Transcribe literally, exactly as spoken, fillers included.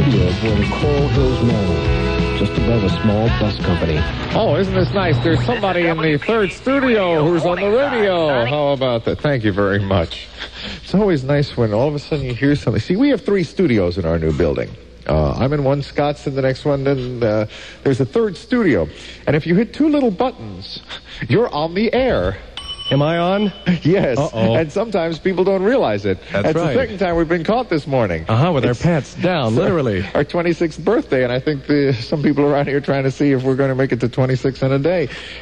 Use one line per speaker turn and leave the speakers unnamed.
studio aboard a Coral Hills Mall, just above a small bus company.
Oh, isn't this nice? There's somebody in the third studio who's on the radio. How about that? Thank you very much. It's always nice when all of a sudden you hear something. See, we have three studios in our new building. Uh, I'm in one, Scott's in the next one, then uh, there's a third studio. And if you hit two little buttons, you're on the air.
Am I on?
Yes.
Uh-oh.
And sometimes people don't realize it.
That's,
That's
right.
the second time we've been caught this morning.
Uh-huh, with
It's,
our pants down, literally.
Our twenty-sixth birthday, and I think the, some people around here trying to see if we're going to make it to twenty-six in a day.